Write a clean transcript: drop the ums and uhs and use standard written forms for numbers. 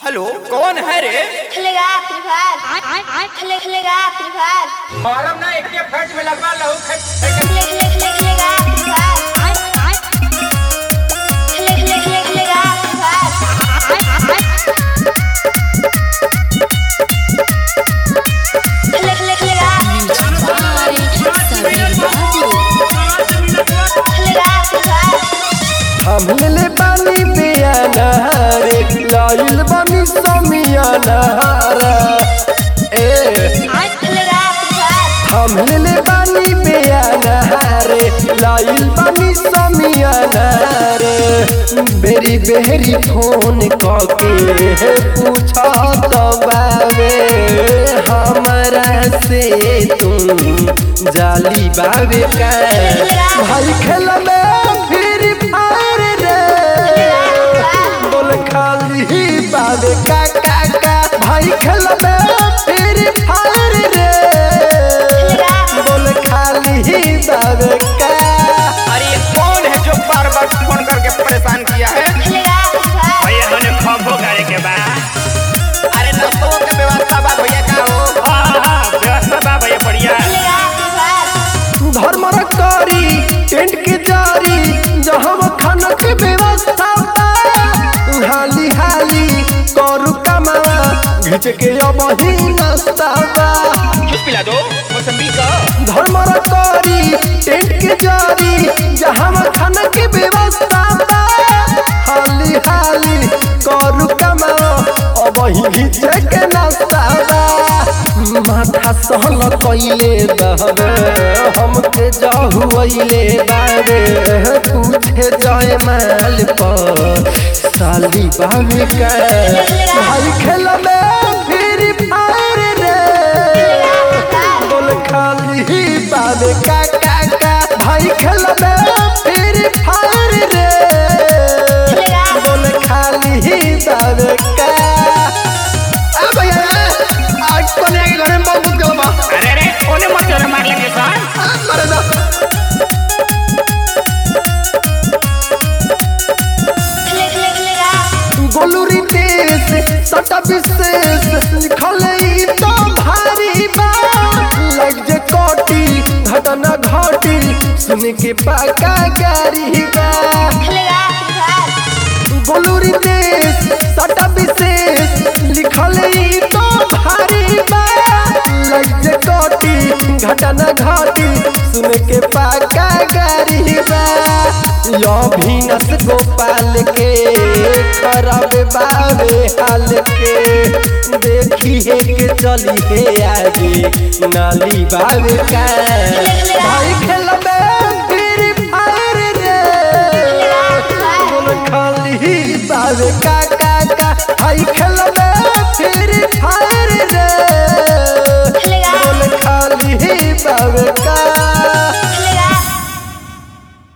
Hello कौन है रे? खेलेगा फ्री फायर खेलेगा फ्री फायर मारम ना एक फट में लगवा लहू खेलेगा फ्री फायर खेलेगा फ्री फायर खेलेगा फ्री फायर हमले पानी पियाना रे लाइल बनी समियाना खेलेगा फ्री फायर हमले पानी पियाना रे लाइल बनी समियाना रे बेरी बेरी फोन करके पूछा बाबे हमरा से तुम जाली बाबे का भाई खेलबे खाली बाबे का भाई खेलबे फ्री फायर रे बोल खाली बाबे का। अरे कौन है जो बार बार फोन करके परेशान किया है? भैया हमने खबो करे के बा। अरे नस्तों के व्यवस्था बा भैया का हो? हां व्यवस्था बा भैया बढ़िया। धर्म करी टेंट के जारी जहां खाना के व्यवस्था हाली हाली करू कमावा घिच के अब ही नाश्ता जूस पिला दो मौसमी का। धर्म करी टेंट के जारी जहां खाना के व्यवस्था हाली हाली करू कमावा अब ही घिच के नाश्ता माथा सहल कइले बहबे हमके जाहुइले बाबे पूछे जाए माल पर साली बाबे का भाई खेलबे फ्री फायर रे बोल खाली बाबे का भाई खेलबे फ्री फायर रे बोल खाली बाबे का। अब आज कोने के घर में बहुत गलबा अरे कोने मत जोरे मार लेंगे सर। मारे ना गोलूरी देश सटा विशेष लिखल तो भारी बा लग जे कोटी घटना घटी सुन के पाका गारी बा गोलूरी देश सटा विशेष लिखल तो भारी बा लग जे कोटी घटना घटी सुन के पाका गारी बा अभिनस गोपाल के खराब बाबे हाल के देखिए के चली है आगे नाली बाबे का भाई खेलबे फ्री फायर रे बोल खाली बाबे का भाई खेलबे फ्री फायर